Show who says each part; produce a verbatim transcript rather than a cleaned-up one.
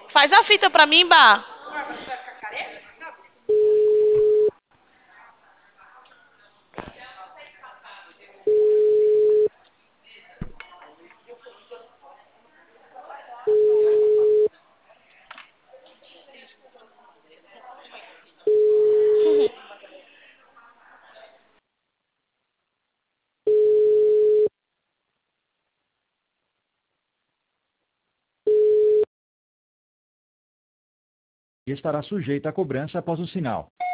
Speaker 1: Faz a fita pra mim, Bah.
Speaker 2: E estará sujeita a cobrança após o sinal.